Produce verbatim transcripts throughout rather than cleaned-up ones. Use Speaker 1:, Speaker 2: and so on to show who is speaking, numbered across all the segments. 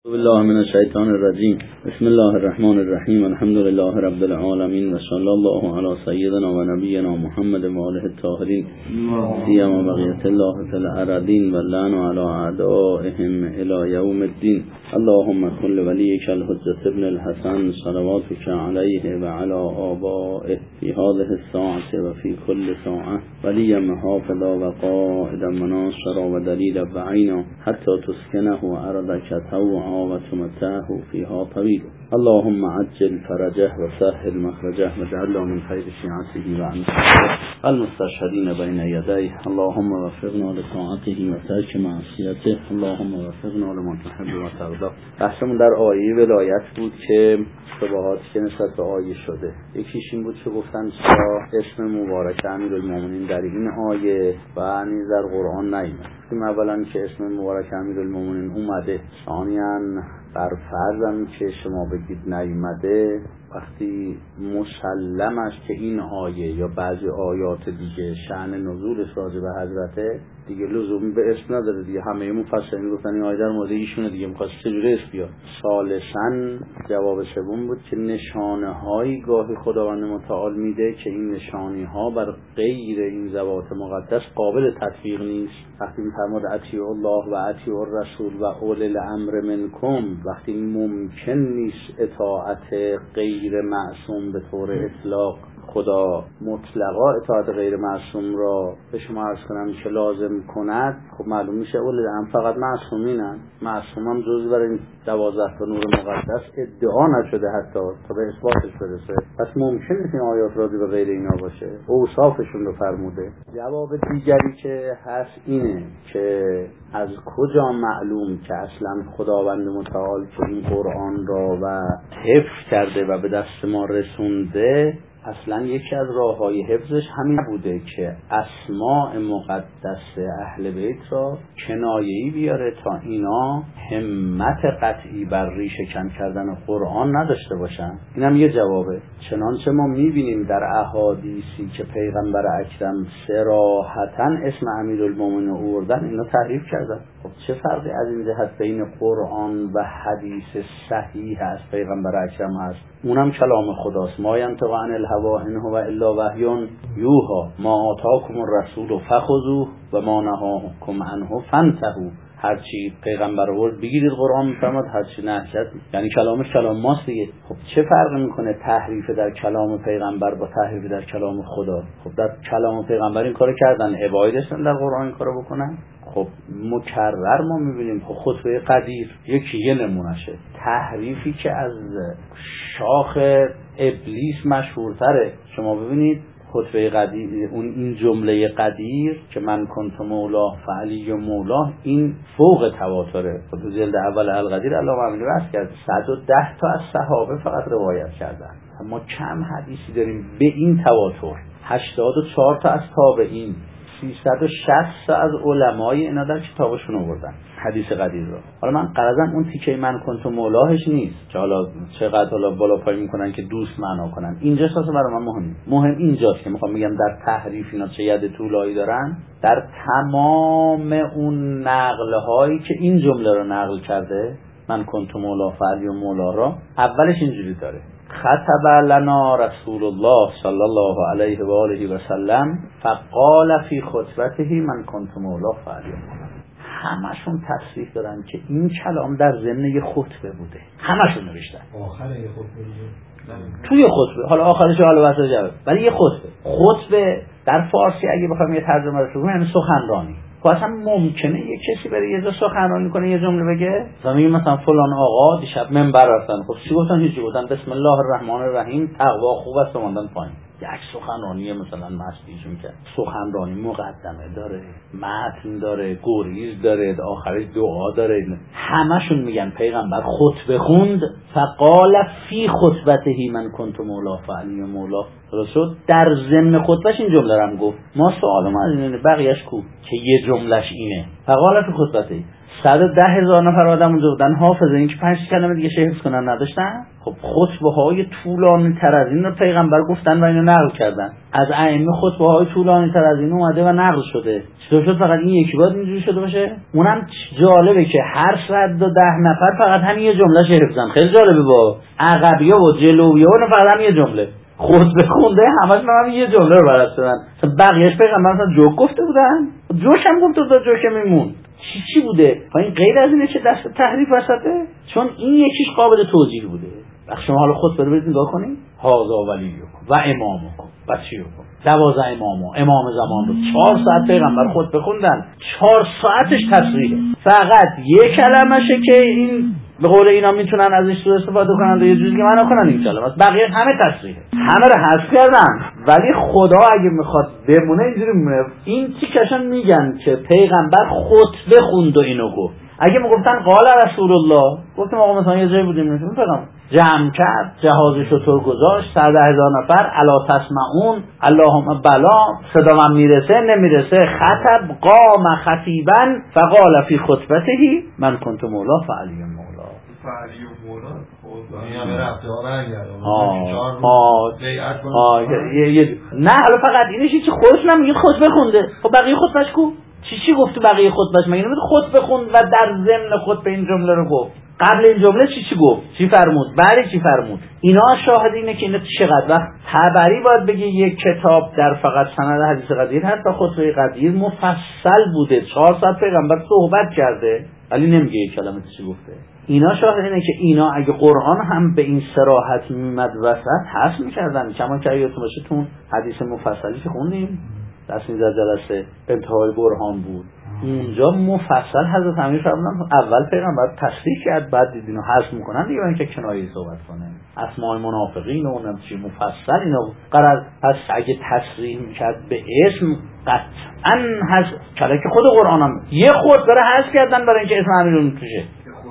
Speaker 1: بالله من الشیطان الرجیم. بسم الله الرحمن الرحیم. الحمد لله رب العالمین و صلی الله علی سیدنا و نبینا محمد و آله الطاهرین سیما بقیت الله فی الارضین و لعن علی اعدائهم الی یوم الدین. اللهم کن ولیک الحجة ابن الحسن صلواتک علیه و علی آبائه فی هذه الساعة و فی کل ساعة ولی محافظا و قائدا مناصرا و دلیلا و عینا حتی تسکنه ارضک طوعا و تمتعه فیها طویلا. اللهم عجل فرجه و سهل مخرجه و جعله من خیر شیعته و انصاره المستشهدین بین یدیه. اللهم وفقنا لطاعته و ترک معصیته. اللهم وفقنا لما تحب و ترضى. بحثمون در آیه ولایت بود که شبهاتی که نسبت به آیه شده. یکیش این بود که گفتن چرا اسم مبارک امیرالمومنین در این آیه و نیز در قرآن نیامده. اولا که اسم مبارک امیرالمومنین اومده، ثانیاً بر فرضم که شما بگید نیامده، وقتی مسلمش که این آیه یا بعضی آیات دیگه شأن نزولش راجع به حضرته دیگه لزومی به اسم نداره دیگه. همه مفسرین گفتن این آیه در مورد ایشونه دیگه، می‌خواست چجوری اسم بیاد. ثالثاً جواب سوم بود که نشانه هایی گاهی خداوند متعال میده که این نشانی ها بر غیر این ذوات مقدس قابل تطبیق نیست. وقتی می‌فرماد اطیعوا الله و اطیعوا الرسول و اولی الامر منکم، وقتی ممکن نیست اطاعت غیر معصوم به طور اطلاق، خدا مطلقا اطاعت غیر معصوم را به شما عرض کنم که لازم کند، خب معلوم میشه اولی الامر فقط معصومینن. معصوم هم جزء برای این دوازده تا نور مقدس ادعا نشده حتی تا به اثباتش برسه. پس ممکن نیست این آیات راجع به غیر اینا باشه، اوصافشون رو فرموده. جواب دیگری که هست اینه که از کجا معلوم که اصلا خداوند متعال که این قرآن را و حفظ کرده و به دست ما رسونده، اصلا یکی از راه‌های حفظش همین بوده که اسماء مقدس اهل بیت را کنایه‌ای بیاره تا اینا همت قطعی بر ریشه کن کردن قرآن نداشته باشن. اینم یه جوابه. چنانچه ما می‌بینیم در احادیثی که پیغمبر اکرم صراحتاً اسم امیرالمومنین آوردن، اینا تحریف کردن. خب چه فرقی از این جهت بین قرآن و حدیث صحیح از پیغمبر اکرم هست؟ اونم کلام خداست. ما ینطق عن الهوی ان هو الا وحی یوحی ما آتاکم الرسول فخذوه و ما نهاکم عنه فانتهوا. هرچی پیغمبر آورد بگیرید، قرآن میفرماد هرچی نهید، یعنی کلامش کلام ماست دیگه. خب چه فرقی میکنه تحریف در کلام پیغمبر با تحریف در کلام خدا؟ خب در کلام پیغمبر این کارو کردن، ابایی داشتن در قرآن این کارو بکنن. خب مکرر ما میبینیم خب خطبه قدیر یکی یه نمونشه، تحریفی که از شاخ ابلیس مشهورتره. شما ببینید خطبه قدیر، اون این جمله قدیر که من کنت مولا فعلی و مولا، این فوق تواتره. تو جلد اول القدیر علامه امیری بحث کرد صد و ده تا از صحابه فقط روایت کردن. ما کم حدیثی داریم به این تواتر. هشتاد و چهار تا از تابعین، سیصد و شصت تا از علمای اینا در کتابشون آوردن حدیث قدیر رو. حالا من غرضم اون تیکه من کنت مولاهش نیست که حالا چقدر حالا بالا پای میکنن که دوست معنا کنن. اینجاست اصلا برای من مهم. مهم اینجاست که میخوام بگم در تحریف اینا چه ید طولایی دارن. در تمام اون نقل هایی که این جمله رو نقل کرده، من کنت مولا فعلی و مولا را، اولش اینجوری داره: خطب لنا رسول الله صلی الله علیه و آله و سلم فقال فی خطبته من کنت مولا فعلی. همشون تصریح دارن که این کلام در ضمن یه خطبه بوده. همشون نوشتن
Speaker 2: آخر یه خطبه بوده،
Speaker 1: توی خطبه، حالا آخرش حالا واسه جواب، ولی یه خطبه. خطبه در فارسی اگه بخوام یه ترجمه رو کنم یعنی سخنرانی. خب اصلا ممکنه یه کسی بره یه جا سخنرانی کنه، یه جمله بگه، مثلا میگه مثلا فلان آقا دیشب منبر رفتن، خب چی گفتن؟ هیچی گفتن، بسم الله الرحمن الرحیم، تقوا خوب است، ماندن پایین. یک سخنرانی مثلا مسئولیشون که سخنرانی مقدمه داره، متن داره، گریز داره، آخرش دعا داره. همشون میگن پیغمبر خطبه خوند، فقال فی خطبته من کنت مولا فعلی و مولا. درست در ضمن خطبهش این جمله رو هم گفت. ما سوال ما از اینه بقیه‌اش کو که یه جملهش اینه فقال فی خطبته. صد و ده هزار نفر آدم اونجا بودن، حافظه این که پنج کلمه دیگه حفظ کنن نداشتن. خب خطبه های طولانی تر از این رو پیغمبر گفتن و اینو نقل کردن. از ائمه خطبه های طولانی تر از این اومده و نقل شده. چطور شد فقط این یکی باید اینجوری شده باشه؟ اونم جالبه که هر صد و ده نفر فقط همین یه جمله حفظن. خیلی جالبه، با عقبیا و جلویا و فقط همین یه جمله خطبه خونده، همش من یه جمله رو بلد شدن. بقیه‌اش پیغمبر مثلا جوک گفته بودن، جوش هم گفت تا جوک میمون. چی چی بوده؟ این غیر از اینه که دست تحریف وسطه، چون این یکیش قابل توجیه بوده. وقتی شما حالا خطبه رو برید نگاه کنید، هازا ولیکم و امامکم و چیکم، دوازده اماما امام زمان بود، چهار ساعت پیغمبر خطبه خوندن، چهار ساعتش تصریحه. فقط یک کلمشه که این به قول اینا میتونن ازش سوء استفاده کنن و یه جوری که معنا کنن این کلمه، بقیه همه تصریحه، همه رو حذف کردن. ولی خدا اگه میخواد بمونه اینجوری میمونه. این تیکشون میگن که پیغمبر خطبه خوند و اینو گفت. اگه میگفتن قال رسول الله، گفتم آقا مثلا یه جایی بودیم نمیتونم پیغمبر جمع کرد، جهاز شطور گذاشت، صد هزار نفر، الا تسمعون، اللهم بلا، صدا من میرسه نمیرسه، خطب قام خطیبا فقال فی خطبته من کنت مولا فعلی مولا
Speaker 2: فعلی مولا. خب همه رفته ها برگردم
Speaker 1: نه حالا فقط اینش چی خودش نمیگه خطبه خونده. خب بقیه خطبهش کو؟ چی چی گفت تو بقیه خطبهش؟ مگه نمیگه خطبه خوند و در ضمن خطبه این جمله رو گفت؟ قبل این جمله چی چی گفت؟ چی فرمود؟ بعد چی فرمود؟ اینا شاهد اینه که اینا چقدر وقت تبری باید بگه یک کتاب در فقط سند حدیث قدیر هست و خطبه قدیر مفصل بوده، چهار ساعت پیغمبر صحبت کرده ولی نمیگه یک کلمه چی گفته. اینا شاهد اینه که اینا اگه قرآن هم به این صراحت میمد وسط حذف میکردن. کما که یادتون باشه تو حدیث مفصلی که خوندیم دست این جلسه انتهای برهان بود، اونجا مفصل حضرت امیر فرمودن اول پیغمبر تصریح کرد، بعد دیدین و حذف میکنن دیگه برای اینکه کنایه‌ای صحبت کنه. اسماء منافقین و اونم چی مفصل اینا قرار پس اگه تصریح میکرد به اسم قطعا حذف کلا که خود قرآن هم یه خود داره حذف کردن برای اینکه اسم امیرالمومنین توشه،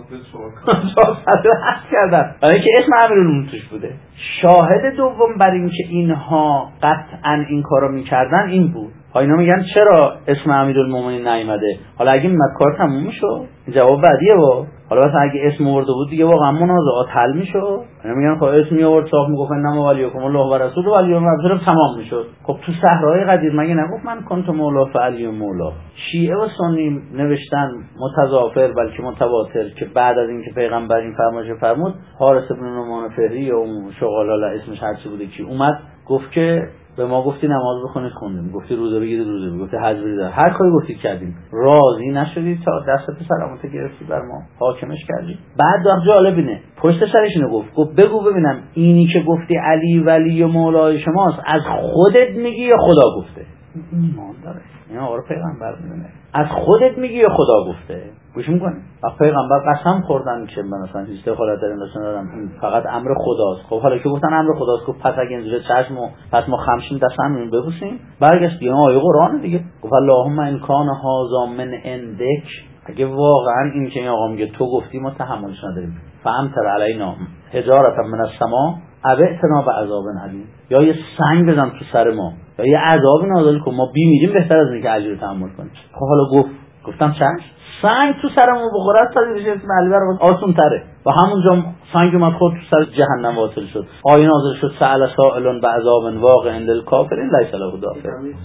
Speaker 1: حذف کردن برای اینکه اسم امیرالمومنین توش بوده. شاهد دوم بر اینکه اینها قطعا این کارو میکردن این بود. ها اینا میگن چرا اسم امیرالمومنین نیامده؟ حالا اگه میاد کار تموم میشو، جواب بعدیه با حالا مثلا اگه اسم آورده بود دیگه واقعا منازعات حل میشو. اینا میگن خب اسم میآورد صاف میگفت انما ولیکم الله و رسول و علی و رسول تمام میشد. خب تو صحرای قدیر مگه نگفت من کنت مولا فعلی و مولا؟ شیعه و سنی نوشتن متضافر بلکه متواتر که بعد از اینکه پیغمبر این فرمایش فرمود، حارث بن نعمان فهری و شغالاله اسمش هرچی بوده کی اومد گفت که به ما گفتی نماز بخونید خوندیم، گفتی روزه بگیرید روزه بگیرید، گفتی حج برید، هر کاری گفتید کردیم، راضی نشدید تا دست سلامت گرفتی بر ما حاکمش کردی. بعد داخل جالب اینه پشت سرش اینو گفت گفت بگو ببینم اینی که گفتی علی ولی و مولای شماست از خودت میگی یا خدا گفته؟ ایمان داره اینا آره پیغمبر میدونه از خودت میگی یا خدا گفته؟ گوش میکنی؟ و پیغمبر قسم خوردن که من اصلا هیچ دخالت در این دارم، این فقط امر خداست. خب حالا که گفتن امر خداست، گفت پس اگه اینجوری چشم و پس ما خمشیم دست همین ببوسیم. برگشت دیگه آیه قرآن دیگه گفت اللهم ان کان هذا من عندک، اگه واقعا این که این آقا میگه تو گفتی ما تحملش نداریم، فامطر علینا حجارة من السماء او ائتنا بعذاب علیم، یا یه سنگ بزن تو سر ما یا یه عذاب نازل کن، ما بی میریم بهتر از اینکه علی رو تحمل کنیم. خب حالا گفت گفتم چش سنگ تو سرمون بخوره تا دیگه اسم علی برام آسون تره و همونجا سنگ اومد خود تو سر جهنم واصل شد. آیه نازل شد سأل سائل بعذاب واقع للکافرین لیس له دافع.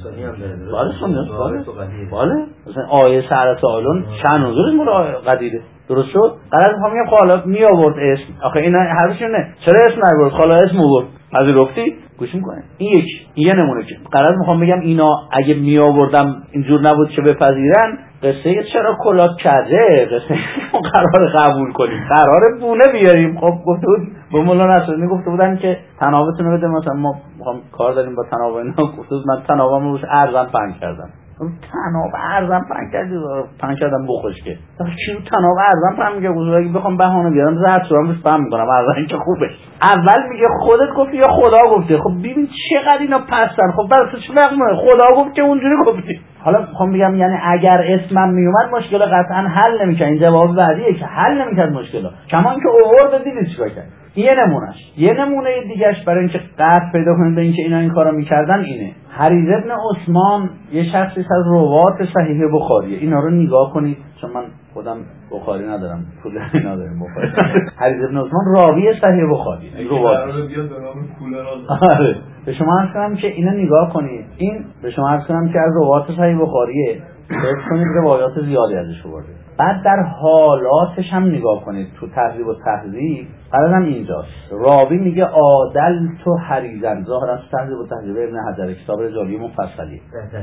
Speaker 1: بله سنت بله مثلا آیه سأل سائل چند نزول مورا قدیره درست شد. قرار میگم میگم حالا می آورد اسم آخه اینا حرفشونه چرا اسم نبرد حالا اسم آورد پذیرفتی گوش میکنه. این یک یه نمونه که قرار میخوام بگم اینا اگه می آوردم اینجور نبود که بپذیرن قصه چرا کلات کرده قصه قرار قبول کنیم قرار بونه بیاریم. خب گفته بود با مولا نصرانی گفته بودن که تناوبتون رو بده مثلا ما میخوام کار داریم با تناوب اینا. گفته بود من تناوبم روش ارزم پنگ کردم. تناب ارزم پنگ کردی پنگ کردم بخوش که چی تناب ارزم پنگ میگه گوزو اگه بخوام بهانه بیارم زرد سورم بس پنگ میکنم ارزم که خوبه. اول میگه خودت گفتی یا خدا گفته. خب ببین چقدر اینا پستن. خب برای تو چی فرق خدا گفت که اونجوری گفتی. حالا میخوام بگم یعنی اگر اسمم میومد مشکل قطعا حل نمیکنه. این جواب بعدیه که حل نمیکرد مشکل کمان که اوورد دیدید چیکار کرد. یه نمونهش یه نمونه دیگهش برای اینکه قطع پیدا کنید به اینکه اینا این کارو میکردن اینه. حریز ابن عثمان یه شخصی از روات صحیح بخاریه. اینا رو نگاه کنید چون من خود خودم بخاری ندارم، پول ندارم بخاری. حدیث ابن عثمان راوی صحیح بخاری.
Speaker 2: روایت بیاد به نام کولر.
Speaker 1: آره. به شما عرض کنم که اینو نگاه کنید. این به شما عرض کنم که از روایات صحیح بخاریه. فکر کنید روایات زیادی ازش آورده. بعد در حالاتش هم نگاه کنید. تو تهذیب و تهذیب قرارم اینجاست. راوی میگه عادل تو حریزن. ظاهرا تو تهذیب و تهذیب ابن حجر کتاب رجالی مفصلی.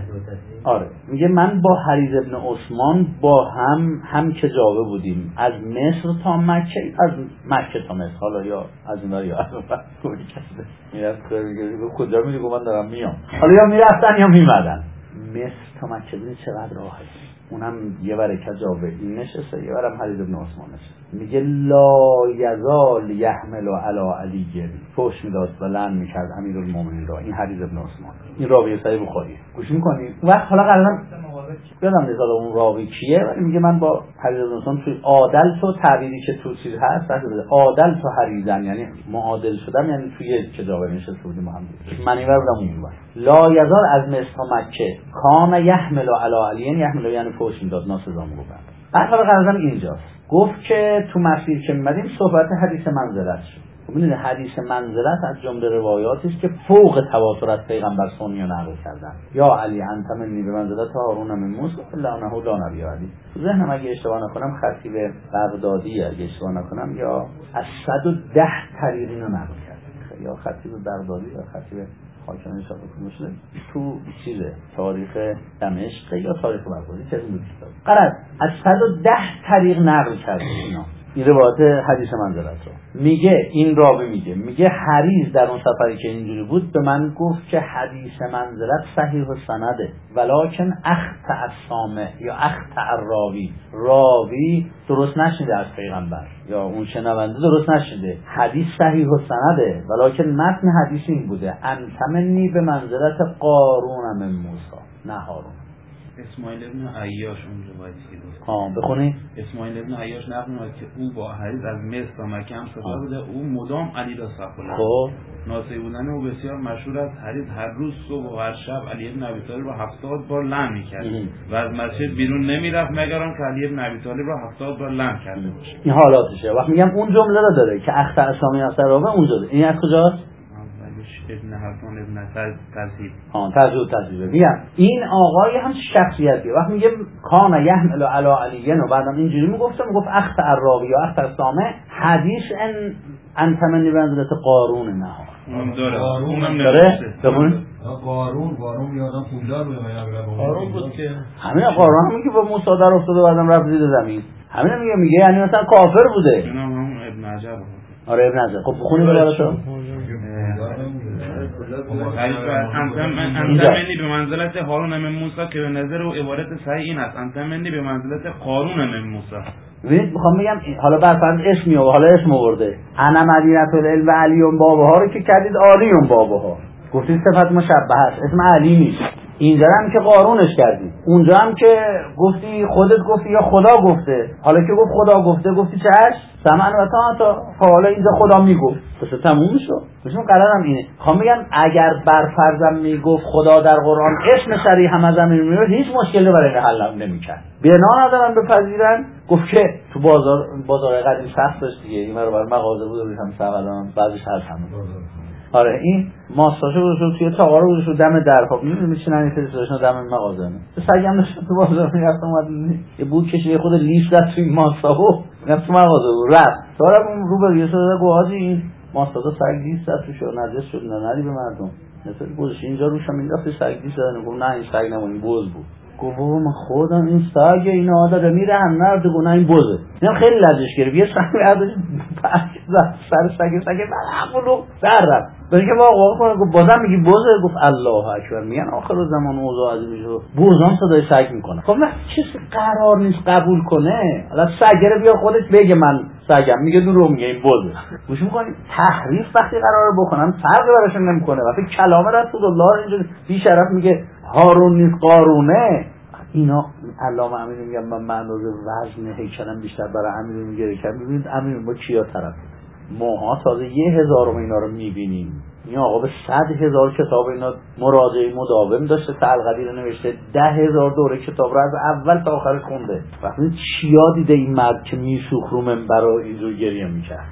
Speaker 1: آره. میگه من با حریز ابن عثمان با هم هم که جاوه بودیم. از مصر تا مکه، از مکه تا مصر، حالا یا از اونها یا از اونها کوی کرده. میرفت میگه کجا میری؟ من دارم میام. حالا یا میرفتن یا میمدن. مصر تا مکه ببین چقدر راحت. اونم یه برکت جاوه این نشسته، یه برم حریز ابن عثمان نشسته. میگه لا یزال یحمل علی علی فوش میداد و لعن میکرد امیرالمومنین را. این حریز ابن عثمان، این راوی صحیح بخاری. گوش میکنید؟ وقت حالا قرارم یادم نیست اون راوی کیه، ولی میگه من با حریز ابن عثمان توی عادل تو تعبیری که تو چیز هست، عادل تو حریزن یعنی معادل شدم، یعنی توی که جاوه نشسته بودیم با هم. من اینور بودم اون ور. لا یزال از مصر تا مکه کان یحمل علی علی، یحمل یعنی فوش میداد، ناسزا میگفت. بعد حالا قرارم اینجاست. گفت که تو مسیر که می‌مدیم صحبت حدیث منزلت شد. ببینید حدیث منزلت از جمله روایاتی است که فوق تواتر از پیغمبر سنی نقل کردن. یا علی انت منی به منزلت هارون من موسی لعنه لا نبی علی. ذهنم اگه اشتباه نکنم خطیب بغدادی اگه اشتباه نکنم یا از صد و ده طریق اینو نقل کرد. یا خطیب بغدادی یا خطیب حاکم نشاط کنه تو چیزه تاریخ دمشق یا تاریخ بغدادی چه میگه. قرار از صد و ده طریق نقل کرده اینا. این روایت حدیث منزلت رو میگه، این راوی میگه میگه حریز در اون سفری که اینجوری بود به من گفت که حدیث منزلت صحیح و سنده ولکن اخطأ السامع یا اخطأ الراوی، راوی درست نشنیده از پیغمبر یا اون شنونده درست نشنیده. حدیث صحیح و سنده ولکن متن حدیث این بوده انت منی به منزلت قارون من موسی نه هارون.
Speaker 3: اسماعیل ابن عیاش اون روایتی که گفت.
Speaker 1: ها بخونی.
Speaker 3: اسماعیل ابن عیاش نقل می‌کنه که او با حریز از مصر تا مکه هم سفر بوده. او مدام علی را صفله.
Speaker 1: خب
Speaker 3: ناصحی بودن او بسیار مشهور است. حریز هر روز صبح و هر شب علی ابن ابی طالب را هفتاد بار لعن می‌کرد و از مسجد بیرون نمی‌رفت مگر آنکه علی ابن ابی طالب را هفتاد بار لعن کرده باشه.
Speaker 1: این حالاتشه. وقت میگم اون جمله رو داره که اخطاء اسامی اثر راوی اونجا داره. این از کجاست؟
Speaker 3: ابن حسن ابن ترتیب.
Speaker 1: ها ترجمه ترتیب. میگم این آقای هم شخصیتیه. وقت میگه کان یحمل علی علی و بعدم اینجوری میگفت میگفت اخطاء الراوی یا اخطاء السامع حدیث ان انت من بنزلت قارون نه.
Speaker 3: اون داره. اونم
Speaker 1: داره. بخون.
Speaker 2: قارون قارون میادم پولدار بود من
Speaker 3: قارون بود که
Speaker 1: همین قارون همین که با موسی در افتاده بعدم رفت زیر زمین. همین میگه میگه یعنی مثلا کافر بوده.
Speaker 3: اینا هم ابن عجب بود.
Speaker 1: آره ابن عجب. خب بخونید براتون.
Speaker 3: انتمنی به منزلت هارون من موسی که به نظر او عبارت صحیح این است انتمنی به منزلت قارون من موسی.
Speaker 1: ببینید میخوام بگم حالا برفرض اسمی و حالا اسم آورده انا مدینه العلم و علیون بابها رو که کردید علیون بابها گفتید صفت مشبهه است اسم علی نیست. اینجا هم که قارونش کردی، اونجا هم که گفتی خودت گفتی یا خدا گفته. حالا که گفت خدا گفته گفتی چش سمعن و طاعتا. حالا اینجا خدا میگفت پس تموم شد. ببین قرارم اینه. میخوام بگم اگر برفرضم میگفت خدا در قرآن اسم صریح هم از زمین میاد هیچ مشکلی برای حل نمیکرد. بنا ندارن بپذیرن. گفت که تو بازار بازار قدیم سخت داشت دیگه. این رو بر مغازه بود و هم سوالام بعضیش هست همون. آره این ماساژ رو توی تاقا رو رو دم در خب می‌شینن این تلویزیون دم مغازه نه. سگم داشت تو بازار میرفتم اومد یه بود کشید خود لیست داد توی ماساژو رفت تو مغازه رفت. دارم رو به یه سر گفت حاجی این ماساژ سگ لیست داد توش نجس شد نری به مردم. مثلا گوش اینجا روش مینداخت سگ لیست دادن گفت نه این سگ نمون این بز بود. گفت من خودم این سگ اینا داره میره هم نرد گفت نه این بزه. من خیلی لجش گرفت یه سگ ازش سر سگ سگ معقولو در رفت. برای که واقعا کنه گفت بازم میگی بزه گفت الله اکبر. میگن آخر زمان اوضاع عجیبی شد بزان صدای سگ میکنه. خب نه چیزی قرار نیست قبول کنه. حالا سگره بیا خودش بگه من سگم میگه دروغ میگه این بزه. گوش میکنی تحریف وقتی قراره بکنن فرقی براشون نمیکنه. وقتی کلام رسول الله اینجوری بی شرف میگه هارون نیست قارونه. اینا علامه امین میگم من معنوز وزن هیکلم بیشتر برای امین میگه که میبینید امین با کیا طرف ماها تازه یه هزارم اینا رو میبینیم این آقا به صد هزار کتاب اینا مراجعه مداوم داشته، القدیر نوشته، ده هزار دوره کتاب رو از اول تا آخر خونده. وقتی چیا دیده این مرد که میسوخ رو منبر و اینجور گریه میکرد؟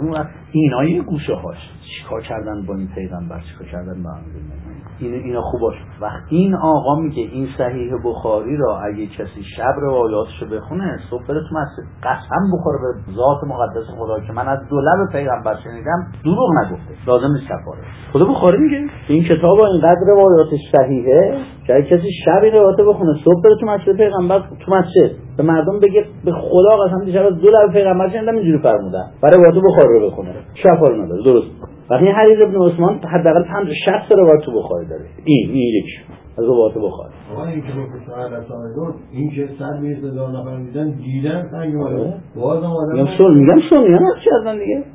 Speaker 1: اینا یه گوشه هاش چیکار کردن با این پیغمبر، چیکار کردن با امیر؟ این اینا خوباش. وقتی این آقا میگه این صحیح بخاری را اگه کسی شب روایاتشو بخونه صبح بره تو مسجد قسم بخوره به ذات مقدس خدا که من از دو لب پیغمبر شنیدم دروغ نگفته، لازم نیست کفاره. خدا بخاری میگه این کتاب اینقدر روایاتش صحیحه که اگه کسی شب این روایات بخونه صبح بره تو مسجد پیغمبر، تو مسجد به مردم بگه به خدا قسم دیشب از دو لب پیغمبر شنیدم اینجوری فرمودن، برای روایات بخاری رو بخونه کفاره نداره. درست. وقتی حدیث ابن عثمان حداقل پنجاه شصت روایت تو بخاری داره. این این یکی از روایت بخاری.
Speaker 4: آقا این که سوال سوال این که صد بیست هزار نفر دیدن دیدن سنگ ماله باز اومدن
Speaker 1: میگم سن میگم سنی هم چی کردن دیگه.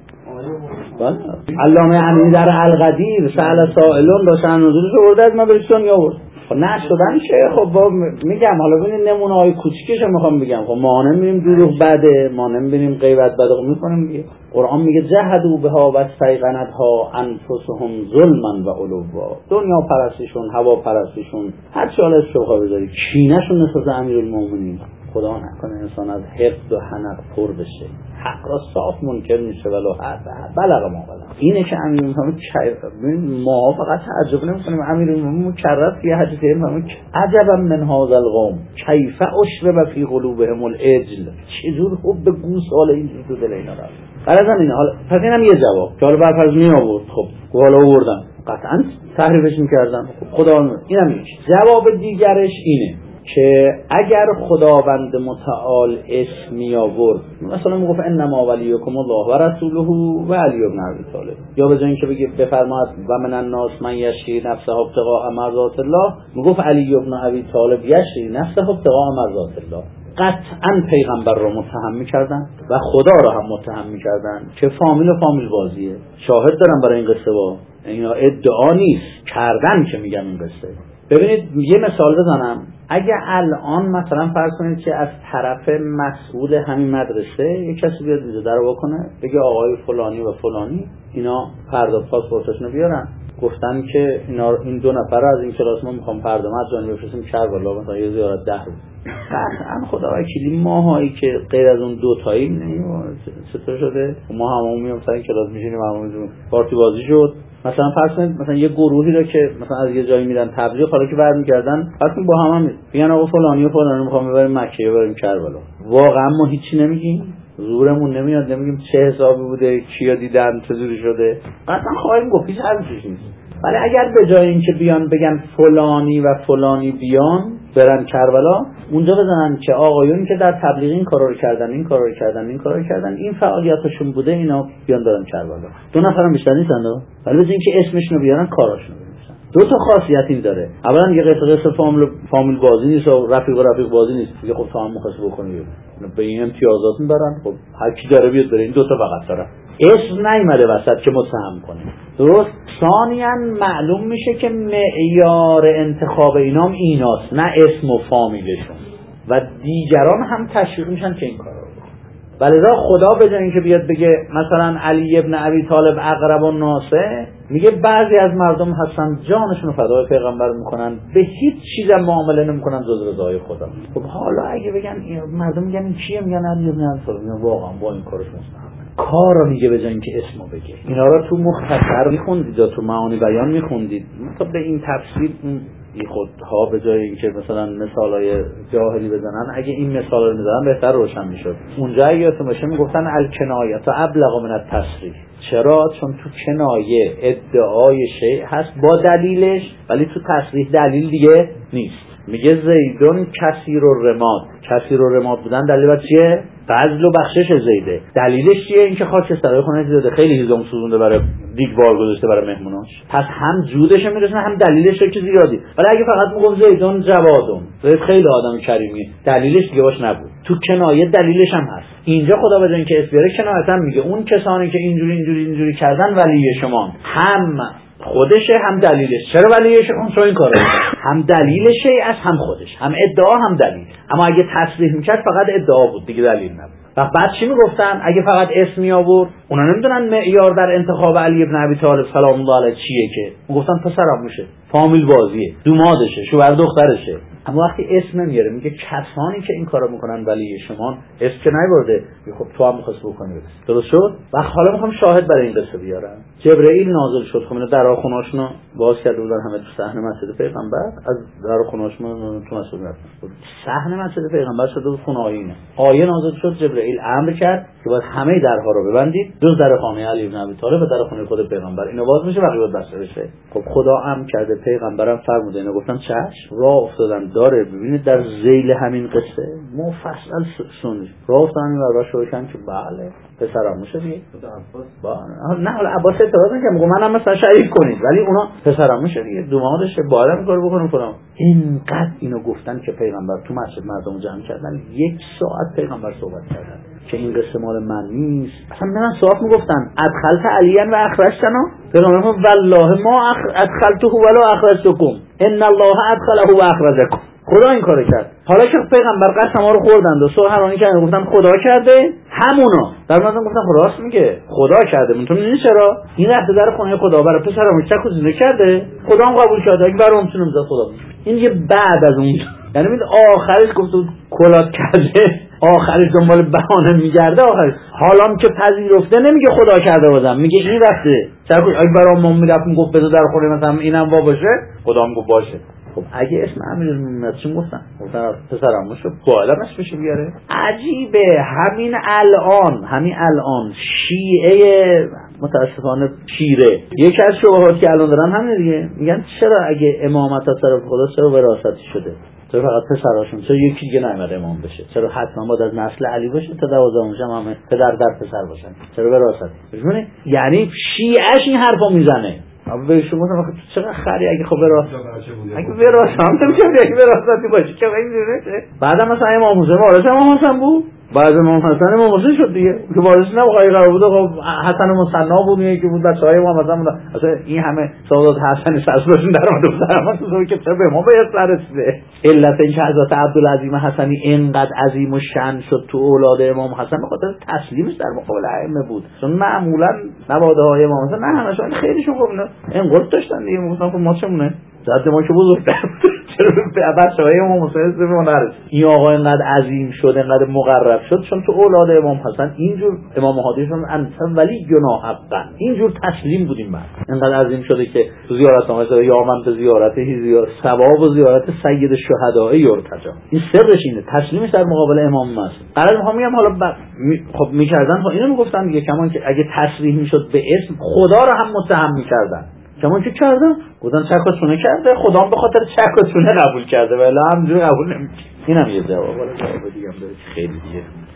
Speaker 1: بله. علامه امینی در القدیر سأل سائلون با شأن نزولش آورده از مبرستان یا آورد. خب نشدن چه؟ خب با میگم حالا ببینید نمونه های کوچیکش میخوام بگم. خب ما نمیبینیم دروغ بده، ما نمیبینیم غیبت بده میکنیم دیگه. قرآن میگه جهدوا بها و استیقنتها انفسهم ظلما و علوا. دنیا پرستیشون، هوا پرستیشون، هر چی حالا شبهه بذاری، کینه‌شون نسبت امیرالمومنین. خدا نکنه انسان از حقد و حنق پر بشه، حق را صاف منکر میشه ولو حد بلغ ما بلغ. اینه که امیرالمومنین ما فقط تعجب نمی‌کنیم امیرالمومنین مکرر یه حدیث میگه عجبا من هذا القوم کیف اشرب فی قلوبهم العجل. چجور خوب به گوساله این تو دل اینا رفت. غرض اینه. حالا پس اینم یه جواب که حالا برفرض می آورد. خب حالا آوردن قطعا تحریفش می‌کردن. خب خدا اینم یک جواب دیگرش اینه که اگر خداوند متعال اسم می آورد مثلا میگفت انما ولیکم الله و رسوله و علی بن ابی طالب، یا به جای اینکه بگه بفرماد و من الناس من یشری نفسه ابتغاء مرضات الله میگفت علی بن ابی طالب یشری نفسه ابتغاء مرضات الله، قطعا پیغمبر رو متهم می‌کردن و خدا رو هم متهم می‌کردن که فامیل و فامیل بازیه. شاهد دارم برای این قصه، با اینا ادعا نیست، کردن که میگم این قصه. ببینید یه مثال بزنم. اگه الان مثلا فرض کنید که از طرف مسئول همین مدرسه یک کسی بیاد اینجا در بکنه بگه آقای فلانی و فلانی اینا فردا پاسپورتشون بیارن، گفتن که اینا این دو نفر از این کلاس ما میخوام فردا مجانی بفرستیم کربلا مثلا یه زیارت ده روز. قطعا خدا وکیلی ماهایی که غیر از اون دو تایی نمیدونم چطور شده ما هممون میام مثلا کلاس میشینیم هممون پارتی بازی شد. مثلا فرض کنید مثلا یه گروهی رو که مثلا از یه جایی میرن تبلیغ، حالا که برمیگردن فرض کنید با هم هم میگن آقا فلانی و فلانی میخوام ببریم مکه یا بریم کربلا. واقعا ما هیچی نمیگیم، زورمون نمیاد، نمیگیم چه حسابی بوده، کیا دیدن، چه جوری شده. قطعا خواهیم گفت هیچ حرفی نیست. ولی اگر به جای اینکه بیان بگن فلانی و فلانی بیان برن کربلا، اونجا بزنن که آقایون که در تبلیغ این کارا رو کردن، این کارا رو کردن، این کارا رو کردن، این فعالیتاشون بوده، اینا بیان برن کربلا. دو نفرم بیشتر نیستن، ولی بزنین که اسمشون رو بیارن، کاراشون رو بنویسن. دو تا خاصیت این داره. اولا یه قصه قصه فامیل فامیل بازی نیست و رفیق و رفیق بازی نیست. دیگه خب تا هم مخاطب بکنید به این امتیازات میبرن. خب هر کی داره بیاد بره. این دو تا فقط داره. اسم نیامده وسط که متهم کنه. درست. ثانیاً معلوم میشه که معیار انتخاب اینام ایناست، نه اسم و فامیلشون. و دیگران هم تشویق میشن که این کارو بکنن. ولذا خدا به جای اینکه بیاد بگه مثلا علی ابن ابی طالب اقرب الناس، میگه بعضی از مردم هستن جانشون رو فدای پیغمبر میکنن، به هیچ چیز معامله نمیکنن جز رضای خدا. خب حالا اگه بگن مردم میگن این چیه، میگن علی ابن ابی طالب، واقعا با این کارش مستحق کار رو میگه به جای اینکه اسمو بگه. اینا رو تو مختصر میخوندید یا تو معانی بیان میخوندید. مثلا به این تفسیر این خودها به جای اینکه مثلا مثالای جاهلی بزنن، اگه این مثالا رو میزنن بهتر روشن میشد. اونجا یادتون باشه میگفتن الکنایه تا ابلغ من التصریح. چرا؟ چون تو کنایه ادعای شیء هست با دلیلش، ولی تو تصریح دلیل دیگه نیست. میگه زیدون کثیر الرماد. کثیر الرماد بودن دلیل چیه؟ فضل و بخشش زیده. دلیلش چیه؟ اینکه خاکسترهای خونه زیاده، خیلی هیزم سوزونده برای دیگوار گذاشته برای مهموناش. پس هم جودش میرسونه هم دلیلش که زیادی. ولی اگه فقط میگم زیدون جوادون، زید خیلی آدم کریمیه، دلیلش دیگه باش نبود. تو کنایه دلیلش هم هست. اینجا خدا بده اینکه اسپیره کنایه هم میگه اون کسانی که اینجوری اینجوری اینجوری کردن ولی شما هم خودشه هم دلیلش. چرا ولیش اون چون این کارو هم دلیلشه از هم خودش، هم ادعا هم دلیل. اما اگه تصریح میکرد فقط ادعا بود دیگه دلیل نبود.
Speaker 5: و بعد چی میگفتن؟ اگه فقط اسم می آورد اونا نمیدونن معیار در انتخاب علی ابن ابی طالب سلام الله علیه چیه که میگفتن پسرم میشه، فامیل بازیه، دومادشه، شوهر دخترشه. اما وقتی اسم نمیاره میگه کسانی که این کارو میکنن ولی شما اسم که نیورده، خب تو هم می‌خواست بکنی بس. درست شد؟ و حالا میخوام شاهد برای این قصه بیارم. جبرئیل نازل شد، خب اینا در خونه‌شون رو باز کرده بودن همه تو صحن مسجد پیغمبر، از در خونه‌شون تو مسجد رفتن. صحن مسجد پیغمبر شده بود خونه آینه. آیه نازل شد، جبرئیل امر کرد که باید همه درها رو ببندید جز در خانه علی بن ابی طالب و در خانه خود پیغمبر. اینو باز میشه بقیه باید بسته بشه. خب خدا امر کرده، پیغمبرم فرموده، اینا گفتن چشم. راه افتادن داره ببینید در ذیل همین قصه مفصل سنی راه افتادن و راش روشن که بله پسرم میشه دیگه. با نه حالا عباس اعتراض نکرد، میگه منم مثلا شریک کنید، ولی اونا پسرم میشه دیگه، دومادشه، باید کار بکنم فلان. اینقدر اینو گفتن که پیغمبر تو مسجد مردم جمع کردن، یک ساعت پیغمبر صحبت کردن که این قصه مال من نیست. اصلا من صاف میگفتن ادخلت علیاً و اخرجتنا، پیغمبر والله ما ادخلته ولا اخرجتکم ان الله ادخله و اخرجکم. خدا این کارو کرد. حالا که پیغمبر قسما رو خوردند و سوهرانی کردن، گفتن خدا کرده، همونا در مثلا گفتن راست میگه خدا کرده. من تو میدونی چرا این رفته در خونه خدا برای پسرم چک و زینه کرده، خدا هم قبول کرده، اگه برام میتونم زاد خدا. این یه بعد از اون یعنی میگه آخرش گفت کلات کرده، آخرش دنبال بهانه میگرده، آخرش حالا که پذیرفته نمیگه خدا کرده بازم، میگه این رفته چک اگه برام ما میرفت میگفت بذار در خونه مثلا اینم وا باشه، خدا هم گفت باشه. خب اگه اسم امیرالمومنین چی گفتن؟ گفتن پسرم میشه، بالغش میشه بیاره. عجیبه همین الان همین الان شیعه متاسفانه شیره یکی از شبهات که الان دارن همین دیگه، میگن چرا اگه امامت از طرف خدا چرا وراثتی شده؟ چرا فقط پسراشون؟ چرا یکی دیگه نمیاد امام بشه؟ چرا حتما باید از نسل علی باشه تا دوازدهمش هم همه پدر در پسر باشن؟ چرا وراثتی؟ ببینید یعنی شیعهش این حرفو میزنه. اما به شما گفتم چقدر خری اگه خب وراثت اگه وراثت هم نمیشه اگه وراثتی باشه که این دیگه بعدم مثلا امام حسین وارث امام حسن بود، بعد امام حسن امام حسین شد دیگه که وارث نبود، قرار بود خب حسن مصنا بود که بود بچهای امام حسن بود. اصلا این همه سعادت حسن سرساشون در اومد دخترم تو که چرا به امام به رسیده. علت این که حضرت عبدالعظیم حسنی اینقدر عظیم و شأن شد تو اولاد امام حسن به خاطر تسلیمش در مقابل ائمه بود، چون معمولا نواده های امام حسن نه همشون خیلیشون خب انقلاب داشتن دیگه، میگفتن خب ما چمونه جد ما که بزرگتر چرا به بچهای امام حسین به نرسید. این آقا اینقدر عظیم شد، اینقدر مقرب شد چون تو اولاد امام حسن اینجور امام مهدیشون انت ولی گناه حقا اینجور تسلیم بودیم. بعد اینقدر عظیم شده که تو زیارت نامه شده یا من به زیارت زیارت ثواب و زیارت سید الشهداء یرتجا. این سرش اینه، تسلیمش در مقابل امام است. قرار میخوام میگم حالا ب... می... خب میکردن، خب اینو میگفتن دیگه، کمان که اگه تصریح میشد به اسم خدا رو هم متهم میکردن، کمان که کردن گفتن چک و چونه کرده، خدا هم به خاطر چک و چونه قبول کرده ولی همینجوری قبول نمیکنه. اینم یه جواب، ولی جواب دیگه هم داره خیلی دیگه